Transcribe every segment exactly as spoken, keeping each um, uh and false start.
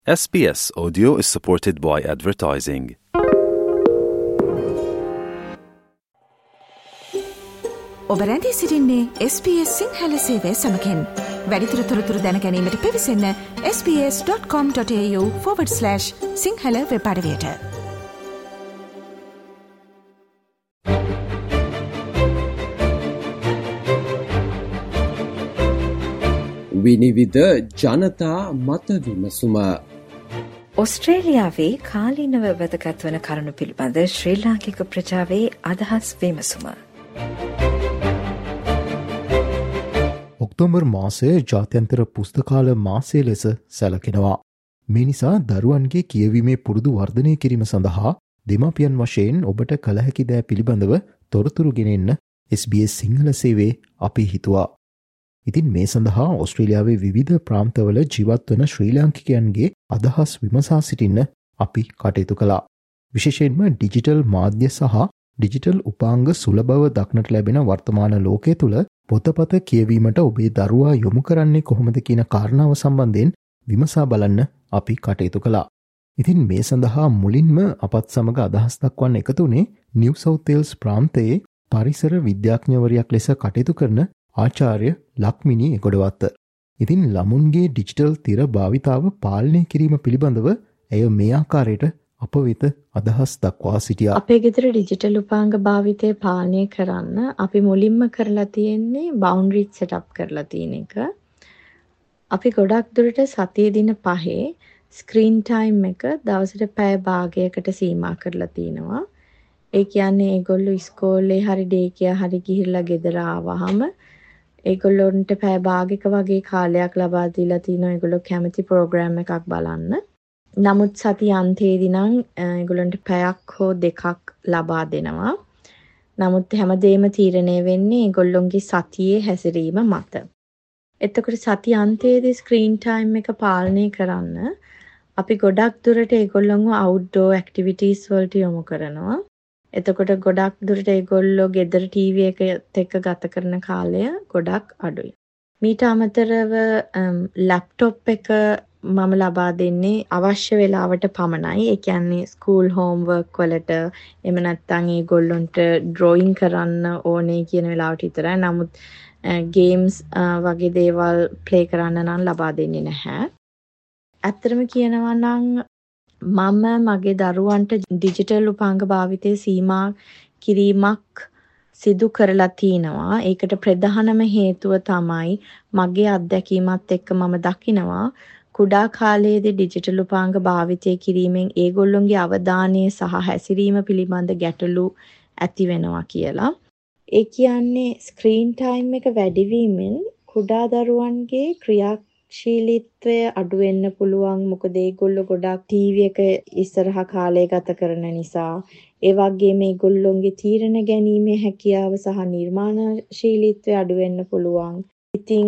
S B S Audio is supported by advertising. ඔබ රැඳී සිටින්නේ S B S සිංහල සේවය සමගින්. වැඩිදුර තොරතුරු දැන ගැනීමට පිවිසන්න s b s dot com dot a u forward slash Sinhala web අඩවියට. විනිවිද ජනතා මත විමසුම. ඔස්ට්‍රේලියාවේ කාලීනව වැදගත් වන කරුණු පිළිබඳ ශ්‍රී ලාංකික ප්‍රජාවේ අදහස් විමසුම. ඔක්තෝබර් මාසය ජාත්‍යන්තර පුස්තකාල මාසය ලෙස සැලකෙනවා. මේ නිසා දරුවන්ගේ කියවීමේ පුරුදු වර්ධනය කිරීම සඳහා දෙමාපියන් වශයෙන් ඔබට කළ හැකි දෑ පිළිබඳව තොරතුරු ගෙනෙන්න S B S සිංහල සේවයේ අපි හිතුවා. ඉතින් මේ සඳහා ඔස්ට්‍රේලියාවේ විවිධ ප්‍රාන්තවල ජීවත් වන ශ්‍රී ලාංකිකයන්ගේ අදහස් විමසා සිටින්න අපි කටයුතු කළා. විශේෂයෙන්ම ඩිජිටල් මාධ්‍ය සහ ඩිජිටල් උපාංග සුලභව දක්නට ලැබෙන වර්තමාන ලෝකයේ තුල පොතපත කියවීමට ඔබේ දරුවා යොමු කරන්නේ කොහොමද කියන කාරණාව සම්බන්ධයෙන් විමසා බලන්න අපි කටයුතු කළා. ඉතින් මේ සඳහා මුලින්ම අපත් සමග අදහස් දක්වන්න එකතු වුණේ නිව් සවුත් වේල්ස් ප්‍රාන්තයේ පරිසර විද්‍යාඥවරියක් ලෙස කටයුතු කරන ආචාර්ය ලක්මිනී එගොඩවත්ත. ඉතින් ළමුන්ගේ ඩිජිටල් තිර භාවිතාව පාලනය කිරීම පිළිබඳව ඇය මේ ආකාරයට අප වෙත අදහස් දක්වා සිටියා. අපේ ගෙදර ඩිජිටල් උපාංග භාවිතය පාලනය කරන්න අපි මුලින්ම කරලා තියෙන්නේ බවුන්ඩරි සෙටප් කරලා තියෙන එක. අපි ගොඩක් දුරට සතිය දින පහේ ස්ක්‍රීන් ටයිම් එක දවසට පැය භාගයකට සීමා කරලා තිනවා. ඒ කියන්නේ ඒගොල්ලෝ ඉස්කෝලේ හරි ඩේ කියා හරි ගිහිල්ලා ගෙදර ආවහම ඒගොල්ලොන්ට පැය භාගයක වගේ කාලයක් ලබා දීලා තිනවා ඒගොල්ලෝ කැමති ප්‍රෝග්‍රෑම් එකක් බලන්න. නමුත් සති අන්තයේදී නම් ඒගොල්ලන්ට පැයක් හෝ දෙකක් ලබා දෙනවා. නමුත් හැමදේම තීරණය වෙන්නේ ඒගොල්ලොන්ගේ සතියේ හැසිරීම මත. එතකොට සති අන්තයේදී ස්ක්‍රීන් ටයිම් එක පාලනය කරන්න අපි ගොඩක් දුරට ඒගොල්ලන්ව අවුට්ඩෝර් ඇක්ටිවිටීස් වලට යොමු කරනවා. එතකොට ගොඩක් දුරට ඒගොල්ලෝ ගෙදර ටීවී එකත් එක්ක ගත කරන කාලය ගොඩක් අඩුයි. මීට අමතරව ලැප්ටොප් එක මම ලබා දෙන්නේ අවශ්‍ය වෙලාවට පමණයි. ඒ කියන්නේ ස්කූල් හෝම්වර්ක් වලට එහෙම නැත්නම් ඒගොල්ලොන්ට ඩ්‍රොයින් කරන්න ඕනේ කියන වෙලාවට විතරයි. නමුත් ගේම්ස් වගේ දේවල් ප්ලේ කරන්න නම් ලබා දෙන්නේ නැහැ. ඇත්තටම කියනවා නම් මම මගේ දරුවන්ට ඩිජිටල් උපාංග භාවිතය සීමා කිරීමක් සිදු කරලා තිනවා. ඒකට ප්‍රධානම හේතුව තමයි මගේ අත්දැකීමත් එක්ක මම දකිනවා කුඩා කාලයේදී ඩිජිටල් උපාංග භාවිතය කිරීමෙන් ඒගොල්ලොන්ගේ අවධානය සහ හැසිරීම පිළිබඳ ගැටලු ඇති වෙනවා කියලා. ඒ කියන්නේ ස්ක්‍රීන් ටයිම් එක වැඩි වීමෙන් කුඩා දරුවන්ගේ ක්‍රියා ශීලීත්වය අඩු වෙන්න පුළුවන්. මොකද ඒගොල්ලෝ ගොඩක් ටීවී එක ඉස්සරහා කාලය ගත කරන නිසා. ඒ වගේම ඒගොල්ලොන්ගේ තීරණ ගැනීමේ හැකියාව සහ නිර්මාණශීලීත්වය අඩු වෙන්න පුළුවන්. ඉතින්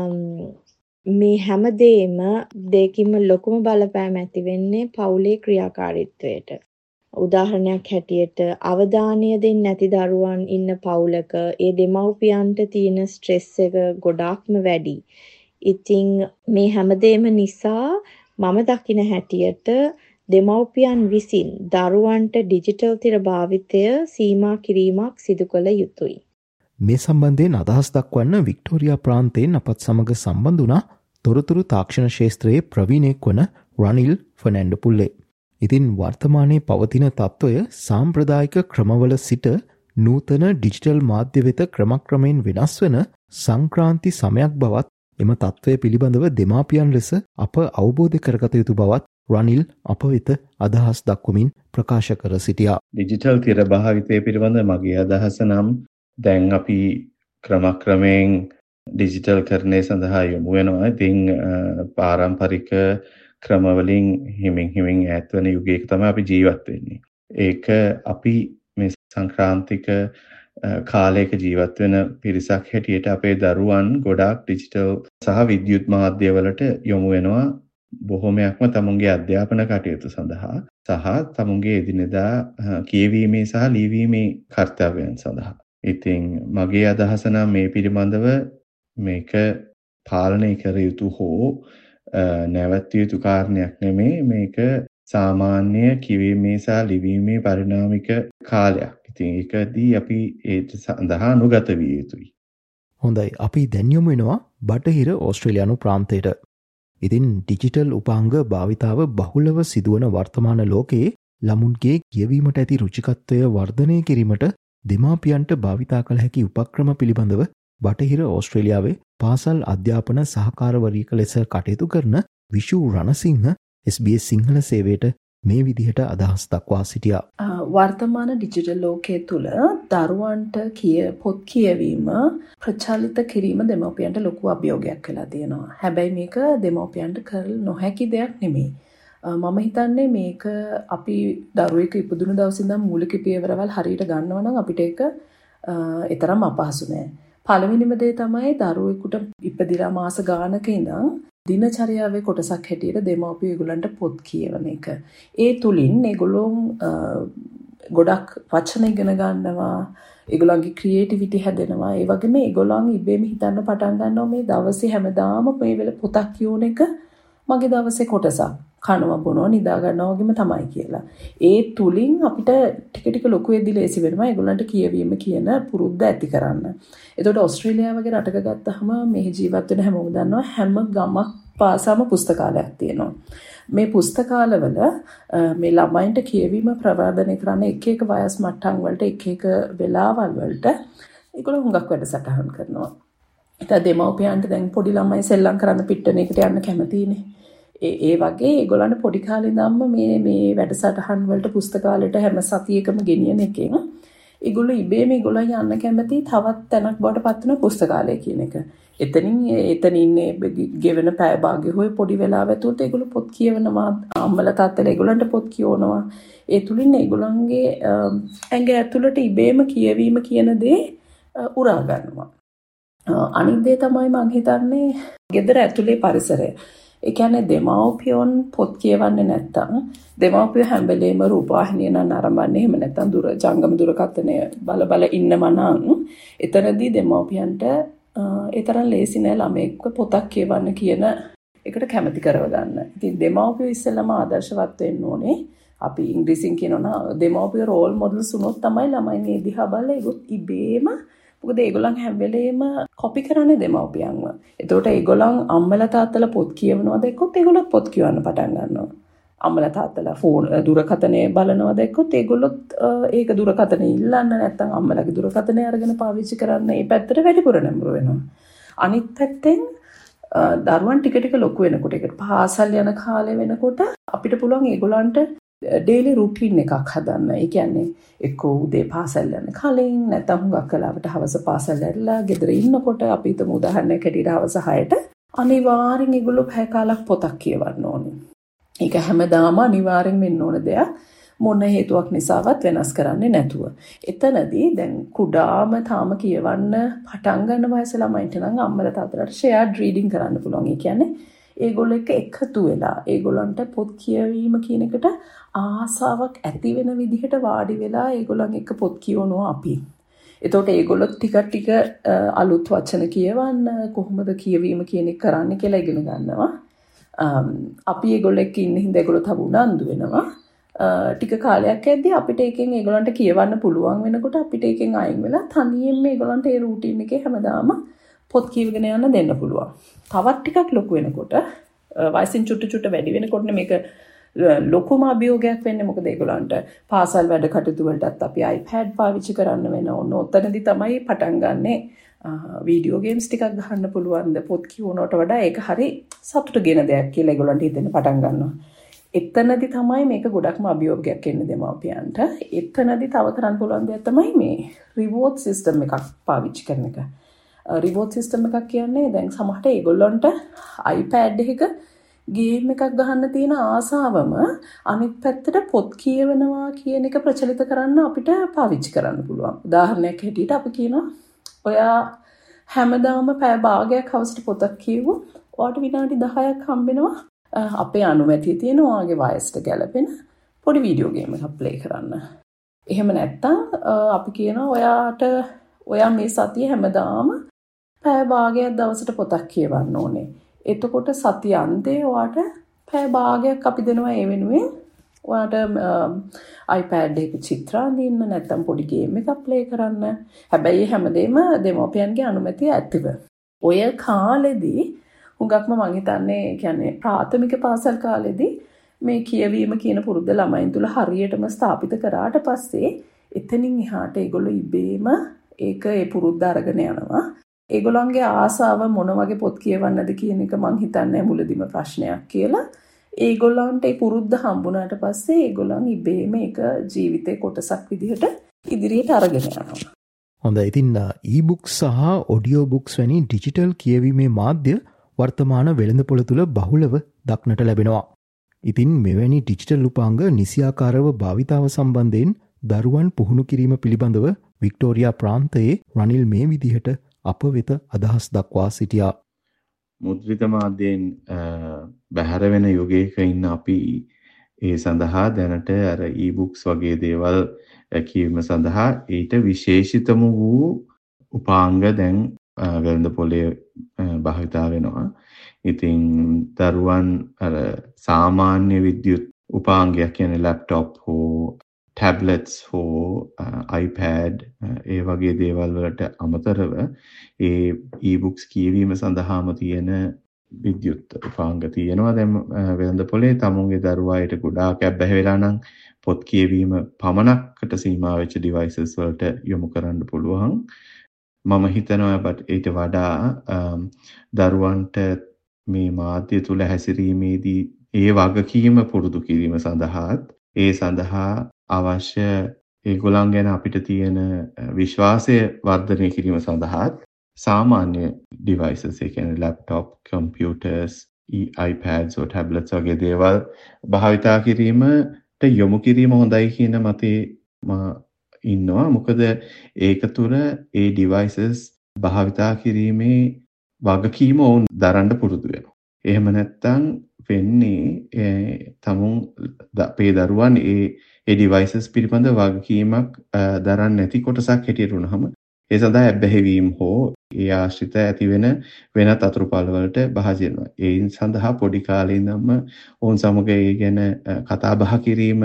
මේ හැමදේම දෙකින්ම ලොකුම බලපෑම ඇති වෙන්නේ පවුලේ ක්‍රියාකාරීත්වයට. උදාහරණයක් හැටියට අවධානය දෙන්නේ නැති දරුවන් ඉන්න පවුලක ඒ දෙමව්පියන්ට තියෙන ස්ට්‍රෙස් එක ගොඩාක්ම වැඩි. ඉතින් මේ හැමදේම නිසා මම දකින හැටියට දෙමව්පියන් විසින් දරුවන්ට ඩිජිටල් තිර භාවිතය සීමා කිරීමක් සිදු කළ යුතුයි. මේ සම්බන්ධයෙන් අදහස් දක්වන්න වික්ටෝරියා ප්‍රාන්තයෙන් අපත් සමග සම්බන්ධ වුණා තොරතුරු තාක්ෂණ ශාස්ත්‍රයේ ප්‍රවීණයෙක් වන රනිල් ෆර්නැන්ඩෝ පුල්ලේ. ඉතින් වර්තමානයේ පවතින තත්ත්වය සාම්ප්‍රදායික ක්‍රමවල සිට නූතන ඩිජිටල් මාධ්‍ය වෙත ක්‍රමක්‍රමයෙන් වෙනස් වන සංක්‍රාන්ති සමයක් බවත් එම තත්ත්වය පිළිබඳව දෙමාපියන් ලෙස අප අවබෝධ කරගත යුතු බවත් රනිල් අප වෙත අදහස් දක්වමින් ප්‍රකාශ කර සිටියා. ඩිජිටල් තිර භාවිතය පිළිබඳ මගේ අදහස නම් දැන් අපි ක්‍රමක්‍රමයෙන් ඩිජිටල් කරණය සඳහා යොමු වෙනවා. ඉතින් පාරම්පරික ක්‍රමවලින් හිමින් හිමින් ඈත් වෙන යුගයක තමයි අපි ජීවත් වෙන්නේ. ඒක අපි මේ සංක්‍රාන්තික කාලයක ජීවත් වෙන පිරිසක් හැටියට අපේ දරුවන් ගොඩාක් ඩිජිටල් සහ විද්‍යුත් මාධ්‍ය වලට යොමු වෙනවා. බොහෝමයක්ම තමුන්ගේ අධ්‍යාපන කටයුතු සඳහා සහ තමුන්ගේ එදිනෙදා කියවීමේ සහ ලියවීමේ කර්තව්‍යයන් සඳහා. ඉතින් මගේ අදහස නම් මේ පිළිබඳව මේක පාලනය කර යුතු හෝ නැවතිය යුතු කාරණයක් නෙමේ. මේක සාමාන්‍ය කිවීමේ සහ ලිවීමේ පරිණාමික කාලයක්. ඉතින් ඒකදී අපි ඒ සඳහා අනුගත විය යුතුයි. හොඳයි, අපි දැන් යමු වෙනවා බටහිර ඕස්ට්‍රේලියානු ප්‍රාන්තයට. ඉතින් ඩිජිටල් උපාංග භාවිතාව බහුලව සිදුවන වර්තමාන ලෝකයේ ළමුන්ගේ කියවීමට ඇති රුචිකත්වය වර්ධනය කිරීමට දෙමාපියන්ට භාවිතා කළ හැකි උපක්‍රම පිළිබඳව බටහිර ඕස්ට්‍රේලියාවේ පාසල් අධ්‍යාපන සහකාරවරියක ලෙස කටයුතු කරන Vishu Ranasinghe S B S Sinhala සේවයට මේ විදිහට අදහස් දක්වා සිටියා. වර්තමාන ඩිජිටල් ලෝකයේ තුල දරුවන්ට කිය පොත් කියවීම ප්‍රචලිත කිරීම දෙමව්පියන්ට ලොකු අභියෝගයක් වෙලා තියෙනවා. හැබැයි මේක දෙමව්පියන්ට කර නොහැකි දෙයක් නෙමෙයි. මම හිතන්නේ මේක අපි දරුවෙක් ඉපදුණු දවසේ ඉඳන් මූලික පියවරවල් හරියට ගන්නවා නම් අපිට ඒක ඊතරම් අපහසු නෑ. පළවෙනිම දේ තමයි දරුවෙකුට ඉපදිලා මාස ගානක ඉඳන් දිනචරියාවේ කොටසක් හැටියට දෙමව්පියෝ ඒගොල්ලන්ට පොත් කියවන එක. ඒ තුලින් ඒගොල්ලෝ ගොඩක් වචන ඉගෙන ගන්නවා, ඒගොල්ලන්ගේ ක්‍රියේටිවිටි හැදෙනවා. ඒ වගේම ඒගොල්ලන් ඉබේම හිතන්න පටන් ගන්නවා මේ දවසේ හැමදාම මේ වෙල පොතක් කියවන එක මගේ දවසේ කොටසක්. කනවා බොනවා නිදා ගන්නවා වගේම තමයි කියලා. ඒ තුලින් අපිට ටික ටික ලොකු වෙද්දි ලේසි වෙනවා ඒගොල්ලන්ට කියවීම කියන පුරුද්ද ඇති කරන්න. එතකොට ඕස්ට්‍රේලියාව වගේ රටක ගත්තාම මේ ජීවත් වෙන හැමෝම දන්නවා හැම ගමක් පාසාම පුස්තකාලයක් තියෙනවා. මේ පුස්තකාලවල මේ ළමයින්ට කියවීම ප්‍රවර්ධනය කරන්න එක එක වයස් මට්ටම් වලට එක එක වෙලාවල් වලට ඒගොල්ලෝ හුඟක් වැඩසටහන් කරනවා. ඉතින් දෙමව්පියන්ට දැන් පොඩි ළමයි සෙල්ලම් කරන්න පිට්ටන එකට යන්න කැමතිනේ. ඒ ඒ වගේ ඒගොල්ලන්ට පොඩි කාලේ ඉඳන්ම මේ මේ වැඩසටහන් වලට පුස්තකාලයට හැම සතියකම ගෙනියන එකෙන් ඒගොල්ලෝ ඉබේම ඒගොල්ලෝ යන්න කැමති තවත් තැනක් බවට පත් වෙන පුස්තකාලය කියන එක. එතනින් එතන ඉන්නේ ගෙවෙන පැය භාගය හොය පොඩි වෙලාව ඇතුළත ඒගොල්ලෝ පොත් කියවනවා, අම්මලා තාත්තලා ඒගොල්ලන්ට පොත් කියවනවා. ඒ තුලින් ඒගොල්ලන්ගේ ඇඟ ඇතුළට ඉබේම කියවීම කියන දේ උරා ගන්නවා. අනිත් දේ තමයි මම හිතන්නේ ගෙදර ඇතුලේ පරිසරය. ඒ කියන්නේ දෙමව්පියන් පොත් කියවන්නේ නැත්තම් දෙමව්පිය හැම වෙලේම රූපවාහිනිය නම් නරඹන්නේ එහෙම නැත්තම් දුර ජංගම දුරකථනය බල බල ඉන්නම නම් එතනදී දෙමව්පියන්ට ඒ තරම් ලේසි නෑ ළමෙක්ව පොතක් කියවන්න කියන එකට කැමති කරව ගන්න. ඉතින් දෙමව්පිය ඉස්සෙල්ලාම ආදර්ශවත් වෙන්න ඕනේ. අපි ඉංග්‍රීසියෙන් කියනවා දෙමව්පිය රෝල් මොඩල්ස් උනොත් තමයි ළමයි මේ දිහා බලලා ඒගොත් ඉබේම මොකද ඒගොල්ලන් හැම වෙලේම කොපි කරන්නේ දෙමව්පියන්ව. එතකොට ඒගොල්ලන් අම්මලා තාත්තලා පොත් කියවනවා දැක්කොත් ඒගොල්ලෝ පොත් කියවන්න පටන් ගන්නවා. අම්මලා තාත්තලා ෆෝන් දුරකථනය බලනවා දැක්කොත් ඒගොල්ලොත් ඒක දුරකථනය ඉල්ලන්න නැත්නම් අම්මලාගේ දුරකථනය අරගෙන පාවිච්චි කරන්න මේ පැත්තට වැඩිපුර නැඹුරු වෙනවා. අනිත් පැත්තෙන් දරුවන් ටික ටික ලොකු වෙනකොට ඒකට පාසල් යන කාලේ වෙනකොට අපිට පුළුවන් ඒගොල්ලන්ට ඩේලි රුටීන් එකක් හදන්න. ඒ කියන්නේ එක්ක උදේ පාසල් යන කලින් නැත්නම් හුඟක් වෙලාවට හවස පාසල් ඇරලා ගෙදර ඉන්නකොට අපි හිතමු උදාහරණයක් ඇටියට හවස හයට අනිවාර්යෙන් ඒගොල්ලෝ පැය කාලක් පොතක් කියවන්න ඕනේ. ඒක හැමදාම අනිවාර්යෙන් වෙන්න ඕන දෙයක්. මොන හේතුවක් නිසාවත් වෙනස් කරන්නේ නැතුව. එතනදී දැන් කුඩාම තාම කියවන්න පටන් ගන්න වයස ළමයින්ට නම් අම්මලා තාත්තලාට ෂෙයාර්ඩ් රීඩින් කරන්න පුළුවන්. ඒ කියන්නේ ඒගොල්ලෝ එක්ක එකතු වෙලා ඒගොල්ලන්ට පොත් කියවීම කියන එකට ආසාවක් ඇති වෙන විදිහට වාඩි වෙලා ඒගොල්ලන් එක්ක පොත් කියවනවා අපි. එතකොට ඒගොල්ලෝ ටික ටික අලුත් වචන කියවන්න කොහොමද කියවීම කියන එක කරන්න කියලා ඉගෙන ගන්නවා. අපි ඒගොල්ලෝ එක්ක ඉන්න හින්දා ඒගොල්ලෝ තව උනන්දු වෙනවා. ටික කාලයක් යද්දී අපිට එකෙන් ඒගොල්ලන්ට කියවන්න පුළුවන් වෙනකොට අපිට එකෙන් අයින් වෙලා තනියෙන්ම ඒගොල්ලන්ට ඒ රූටින් එකේ හැමදාම පොත් කියවගෙන යන්න දෙන්න පුළුවන්. තවත් ටිකක් ලොකු වෙනකොට වයසින් චුට්ටු චුට්ට වැඩි වෙනකොට මේක ලොකුම අභියෝගයක් වෙන්නේ. මොකද ඒගොල්ලන්ට පාසල් වැඩ කටයුතු වලටත් අපි iPad පාවිච්චි කරන්න වෙන ඕන. ඔතනදී තමයි පටන් ගන්නෙ වීඩියෝ ගේම්ස් ටිකක් ගහන්න පුළුවන්ද පොත් කියවනවට වඩා ඒක හරි සතුටුගෙන දෙයක් කියලා ඒගොල්ලන්ට හිතෙන්න පටන් ගන්නවා. එතනදී තමයි මේක ගොඩක්ම අභියෝගයක් එන්නේ දෙමාපියන්ට. එතනදී තව කරන්න පුළුවන් දෙයක් තමයි මේ රිවෝඩ් සිස්ටම් එකක් පාවිච්චි කරන එක. රිවෝඩ් සිස්ටම් එකක් කියන්නේ දැන් සමහරට ඒගොල්ලන්ට iPad එකක ගේම් එකක් ගහන්න තියෙන ආසාවම අනිත් පැත්තට පොත් කියවනවා කියන එක ප්‍රචලිත කරන්න අපිට පාවිච්චි කරන්න පුළුවන්. උදාහරණයක් හැටියට අපි කියනවා ඔයා හැමදාම පැය භාගයක් හවසට පොතක් කියවුවොත් ඔයාට විනාඩි දහයක් හම්බෙනවා අපේ අනුමැතිය තියෙන ඔයාගේ වයසට ගැලපෙන පොඩි වීඩියෝ ගේම් එකක් ප්ලේ කරන්න. එහෙම නැත්නම් අපි කියනවා ඔයාට ඔයා මේ සතිය හැමදාම පැය භාගයක් දවසට පොතක් කියවන්න ඕනේ. එතකොට සතිය අන්තේ ඔයාට පැය භාගයක් අපි දෙනවා ඒ වෙනුවෙන් ඔයාට iPad එකේ චිත්‍ර අඳින්න නැත්නම් පොඩි ගේම් එකක් ප්ලේ කරන්න. හැබැයි හැමදේම දෙමව්පියන්ගේ අනුමැතිය ඇතිව. ඔය කාලෙදී හුඟක්ම මං හිතන්නේ කියන්නේ ප්‍රාථමික පාසල් කාලෙදී මේ කියවීම කියන පුරුද්ද ළමයින් තුල හරියටම ස්ථාපිත කරාට පස්සේ එතනින් එහාට ඒගොල්ලෝ ඉබේම ඒක ඒ පුරුද්ද අරගෙන යනවා. ඒගොල්ලන්ගේ ආසාව මොන වගේ පොත් කියවන්නද කියන එක මං හිතන්නේ මුලදිම ප්‍රශ්නයක් කියලා. ඒගොල්ලන්ට ඒ පුරුද්ද හම්බුනාට පස්සේ ඒගොල්ලන් ඉබේම ඒක ජීවිතේ කොටසක් විදිහට ඉදිරියට අරගෙන යනවා. හොඳ. ඉතින් e-books සහ audio books වැනි ඩිජිටල් කියවීමේ මාධ්‍ය වර්තමාන වෙළඳපොළ තුල බහුලව දක්නට ලැබෙනවා. ඉතින් මෙවැනි ඩිජිටල් උපාංග නිසියාකාරව භාවිතාව සම්බන්ධයෙන් දරුවන් පුහුණු කිරීම පිළිබඳව වික්ටෝරියා ප්‍රාන්තයේ රනිල් මේ විදිහට අප වෙත අදහස් දක්වා සිටියා. මුද්‍රිත මාධ්‍යයෙන් බැහැර වෙන යුගයක ඉන්න අපි ඒ සඳහා දැනට අර e-books වගේ දේවල් කියවීම සඳහා ඊට විශේෂිතම වූ උපාංග දැන් වෙළඳපොලේ භාවිතා වෙනවා. ඉතින් දරුවන් අර සාමාන්‍ය විද්‍යුත් උපාංගයක් කියන්නේ ලැප්ටොප් හෝ ටැබ්ලට්ස් හෝ iPad ඒ වගේ දේවල් වලට අමතරව ඒ e-books කියවීම සඳහාම තියෙන විද්‍යුත් උපාංග තියෙනවා. දැන් වෙළඳපොලේ තමුන්ගේ දරුවාට ගොඩාක් ඇබ්බැහි වෙලා නම් පොත් කියවීම පමණකට සීමා වෙච්ච devices වලට යොමු කරන්න පුළුවන්. මම හිතනවා බට් ඊට වඩා දරුවන්ට මේ මාධ්‍ය තුල හැසිරීමේදී ඒ වගකීම පුරුදු කිරීම සඳහාත් ඒ සඳහා අවශ්‍ය ඒගොල්ලන් ගැන අපිට තියෙන විශ්වාසය වර්ධනය කිරීම සඳහාත් සාමාන්‍ය devices ඒ කියන්නේ laptop, computers, iPads or tablets වගේ දේවල් භාවිතා කිරීමට යොමු කිරීම හොඳයි කියන මතේ මා ඉන්නවා. මොකද ඒක තුර ඒ devices භාවිතා කිරීමේ වගකීම වුන් දරන්න පුරුදු වෙනවා. එහෙම නැත්නම් වෙන්නේ තමුන් අපේ දරුවන් ඒ ඒ devices පිළිබඳ වගකීමක් දරන්නේ නැති කොටසක් හැටියට වුණාම ඒ සඳහා ඇබ්බැහිවීම හෝ ඒ ආශ්‍රිත ඇති වෙන වෙනත් අතුරුපළ වලට භාජනය වෙනවා. ඒ සඳහා පොඩි කාලේ ඉඳන්ම ඕන් සමග ඒ ගැන කතා බහ කිරීම,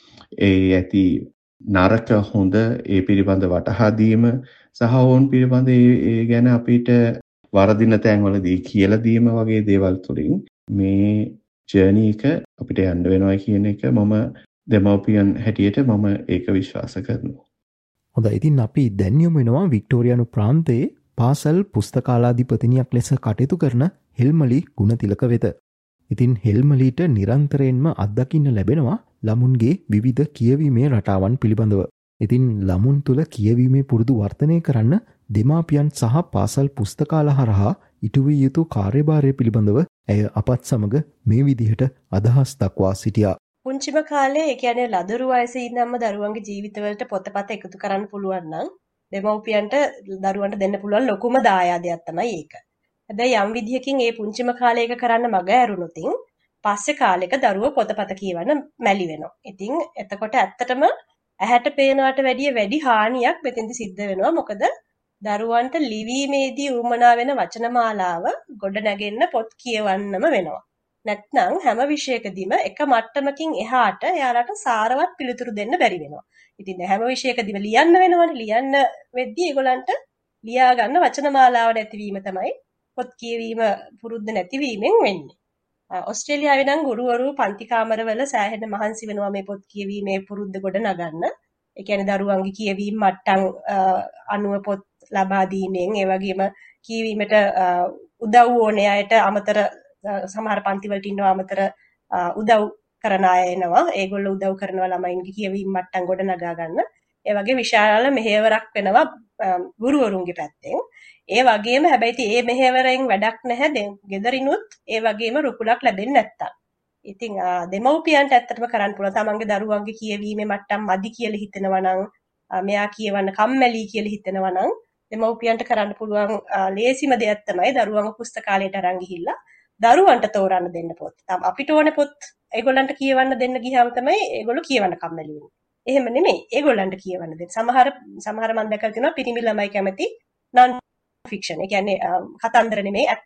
ඒ ඇති නරක හොඳ ඒ පිළිබඳ වටහා දීම සහ ඕන් පිළිබඳ ඒ ගැන අපිට වරදින තැන්වලදී කියලා දීම වගේ දේවල් තුලින් මේ ජර්නි එක අපිට යන්න වෙනවා කියන එක මම දෙමව්පියන් හැටියට මම ඒක විශ්වාස කරනවා. හොඳයි. ඉතින් අපි දැන් යමු වෙනවා වික්ටෝරියානු ප්‍රාන්තයේ පාසල් පුස්තකාලාධිපතිනියක් ලෙස කටයුතු කරන හෙල්මලි ගුණතිලක වෙත. ඉතින් හෙල්මලිට නිරන්තරයෙන්ම අත්දකින්න ලැබෙනවා ළමුන්ගේ විවිධ කියවීමේ රටාවන් පිළිබඳව. ඉතින් ළමුන් තුළ කියවීමේ පුරුදු වර්ධනය කරන්න දෙමාපියන් සහ පාසල් පුස්තකාල හරහා ඉටුවිය යුතු කාර්යභාරය පිළිබඳව ඇය අපත් සමග මේ විදිහට අදහස් දක්වා සිටියා. පුංචිම කාලේ ඒ කියන්නේ ලදරු වයසේ ඉඳන්ම දරුවන්ගේ ජීවිතවලට පොතපත එකතු කරන්න පුළුවන් නම් දෙමව්පියන්ට දරුවන්ට දෙන්න පුළුවන් ලොකුම දායාදයක් තමයි ඒක. හැබැයි යම් විදිහකින් ඒ පුංචිම කාලේ එක කරන්න මග ඇරුණොත් පස්සේ කාලෙක දරුවෝ පොතපත කියවන්න මැලි වෙනවා. ඉතින් එතකොට ඇත්තටම ඇහැට පේනවට වැඩිය වැඩි හානියක් මෙතෙන්දි සිද්ධ වෙනවා. මොකද දරුවන්ට ලිවීමේදී උවමනා වෙන වචනමාලාව ගොඩ නැගෙන්න පොත් කියවන්නම වෙනවා. නැත්නම් හැම විෂයකදීම එක මට්ටමකින් එහාට එයාලට සාරවත් පිළිතුරු දෙන්න බැරි වෙනවා. ඉතින් හැම විෂයකදීම ලියන්න වෙනවනේ. ලියන්න වෙද්දී ඒගොල්ලන්ට ලියා ගන්න වචනමාලාව නැතිවීම තමයි පොත් කියවීම පුරුද්ද නැතිවීමෙන් වෙන්නේ. ඔස්ට්‍රේලියාවේ නම් ගුරුවරු පන්ති කාමරවල සෑහෙන මහන්සි වෙනවා මේ පොත් කියවීමේ පුරුද්ද ගොඩ නගන්න. ඒ කියන්නේ දරුවන්ගේ කියවීම මට්ටම් අනුව පොත් ලබා දීමෙන් ඒ වගේම කියවීමට උදව් ඕනේ අයට අමතර සමහර පන්ති වලට ඉන්නවා අමතර උදව් කරන අය එනවා. ඒගොල්ලෝ උදව් කරනවා ළමයින්ගේ කියවීම මට්ටම් ගොඩ නගා ගන්න. ඒ වගේ විශාල මෙහෙවරක් වෙනවා ගුරුවරුන්ගේ පැත්තෙන්. ඒ වගේම හැබැයි ඒ මෙහෙවරෙන් වැඩක් නැහැ. ගෙදරිනුත් ඒ වගේම රුකුලක් ලැබෙන්නේ නැත්තම්. ඉතින් දෙමව්පියන්ට ඇත්තටම කරන්න පුළුවන් තමන්ගේ දරුවන්ගේ කියවීමේ මට්ටම් මදි කියලා හිතෙනවා නම් මෙයා කියවන්න කම්මැලි කියලා හිතෙනවා නම් දෙමව්පියන්ට කරන්න පුළුවන් ලේසිම දෙයක් තමයි දරුවන්ව පුස්තකාලයට අරන් ගිහිල්ලා දරුවන්ට තෝරන්න දෙන්න පොත්. අපිට ඕනේ පොත් ඒගොල්ලන්ට කියවන්න දෙන්න ගියාම තමයි ඒගොල්ලෝ කියවන්න කම්මැලි වෙන්නේ. එහෙම නෙමෙයි. ඒගොල්ලන්ට කියවන්න දෙන්න. සමහර සමහර මම දැකලා තියෙනවා පිරිමි ළමයි කැමති non fiction. ඒ කියන්නේ කතන්දර නෙමෙයි ඇත්ත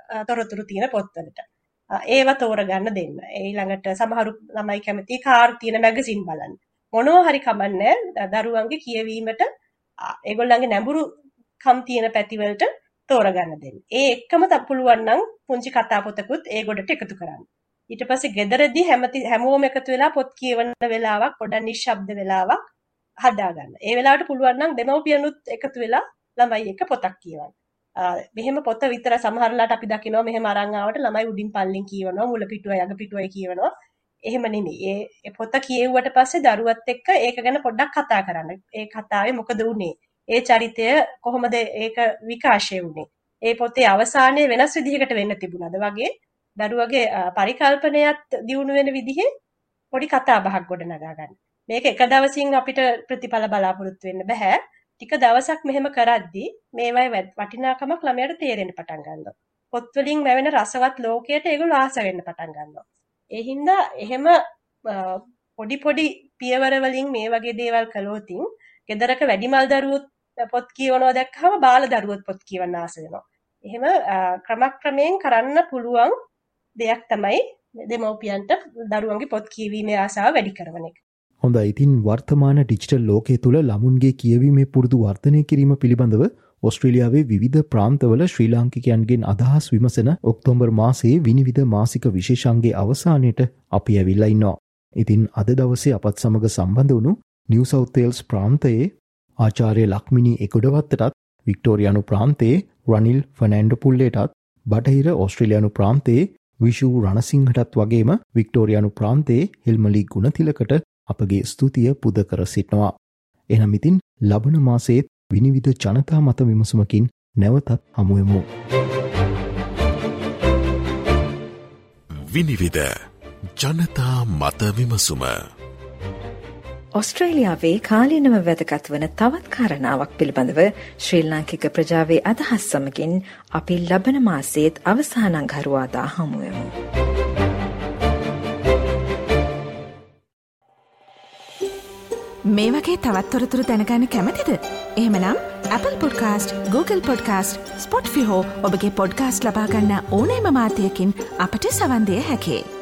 තොරතුරු තියෙන පොත්වලට. ඒවා තෝරගන්න දෙන්න. ඊළඟට සමහරු ළමයි කැමති කාර් තියෙන මැගසින් බලන්න. මොනවා හරි කමන්නේ දරුවන්ගේ කියවීමට ඒගොල්ලන්ගේ නැඹුරු කම් තියෙන පැතිවලට තෝරගන්න දෙන්න. ඒ එක්කම පුළුවන් නම් පුංචි කතා පොතකුත් ඒ ගොඩට එකතු කරන්න. ඊට පස්සේ ගෙදරදී හැමති හැමෝම එකතු වෙලා පොත් කියවන වෙලාවක් පොඩක් නිශ්ශබ්ද වෙලාවක් හදාගන්න. ඒ වෙලාවට පුළුවන් නම් දෙමව්පියනුත් එකතු වෙලා ළමයි එක්ක පොතක් කියවන්න. මෙහෙම පොත විතර සමහරලාට අපි දකිනවා මෙහෙම අරන් ආවට ළමයි උඩින් පල්ලෙන් කියවනවා මුල පිටුවයි අග පිටුවයි කියවනවා. එහෙම නෙමෙයි. ඒ පොත කියෙව්වට පස්සේ දරුවත් එක්ක ඒක ගැන පොඩ්ඩක් කතා කරන්න. ඒ කතාවේ මොකද වුනේ? ඒ චරිතය කොහොමද ඒක විකාශය වුනේ? ඒ පොතේ අවසානයේ වෙනස් විදිහකට වෙන්න තිබුණාද වගේ දරුවගේ පරිකල්පනයත් දියුණු වෙන විදිහේ පොඩි කතා බහක් ගොඩනගා ගන්න. මේක එක දවසින් අපිට ප්‍රතිඵල බලාපොරොත්තු වෙන්න බෑ. ටික දවසක් මෙහෙම කරද්දී මේවයි වටිනාකමක් ළමයාට තේරෙන්න පටන් ගන්නවා. පොත් වලින් ලැබෙන රසවත් ලෝකයට ඒගොල්ලෝ ආස වෙන්න පටන් ගන්නවා. ඒ හින්දා එහෙම පොඩි පොඩි පියවර වලින් මේ වගේ දේවල් කළොතින් ගෙදරක වැඩිමල් දරුවොත් පොත් කියවනවා දැක්කම බාල දරුවොත් පොත් කියවන්න ආස වෙනවා. එහෙම ක්‍රමක්‍රමයෙන් කරන්න පුළුවන් දෙයක් තමයි දෙමව්පියන්ට දරුවන්ගේ පොත් කියවීමේ ආසාව වැඩි කරන එක. හොඳයි. ඉතින් වර්තමාන ඩිජිටල් ලෝකයේ තුල ළමුන්ගේ කියවීමේ පුරුදු වර්ධනය කිරීම පිළිබඳව ඔස්ට්‍රේලියාවේ විවිධ ප්‍රාන්තවල ශ්‍රී ලාංකිකයන්ගෙන් අදහස් විමසන ඔක්තෝබර් මාසයේ විනිවිද මාසික විශේෂාංගයේ අවසානයේට අපි ඇවිල්ලා ඉන්නවා. ඉතින් අද දවසේ අපත් සමග සම්බන්ධ වුණු නිව් සවුත් වේල්ස් ප්‍රාන්තයේ ආචාර්ය ලක්මිනී එකොඩවත්තටත් වික්ටෝරියානු ප්‍රාන්තයේ රනිල් ෆර්නෑන්ඩෝ පුල්ලේටත් බටහිර ඔස්ට්‍රේලියානු ප්‍රාන්තයේ විෂු රණසිංහටත් වගේම වික්ටෝරියානු ප්‍රාන්තයේ හෙල්මලි ගුණතිලකට අපගේ ස්තුතිය පුද කර සිටනවා. එනම් ඉතින් ලබන මාසයේ විනිවිද ජනතා මත විමසුමකින් නැවතත් හමුවෙමු. විනිවිද ජනතා මත විමසුම. ඔස්ට්‍රේලියාවේ කාලීනව වැදගත් වන තවත් කාරණාවක් පිළිබඳව ශ්‍රී ලාංකික ප්‍රජාවේ අදහස් සමගින් අපි ලබන මාසයේත් අවසාන අඟහරුවාදා හමුවෙමු. මේ වගේ තවත් තොරතුරු දැනගන්න කැමතිද? එහෙමනම් Apple Podcast, Google Podcast, Spotify හෝ ඔබගේ පොඩ්කාස්ට් ලබා ගන්න ඕනෑම මාධ්‍යයකින් අපට සවන් දෙන්න හැකියි.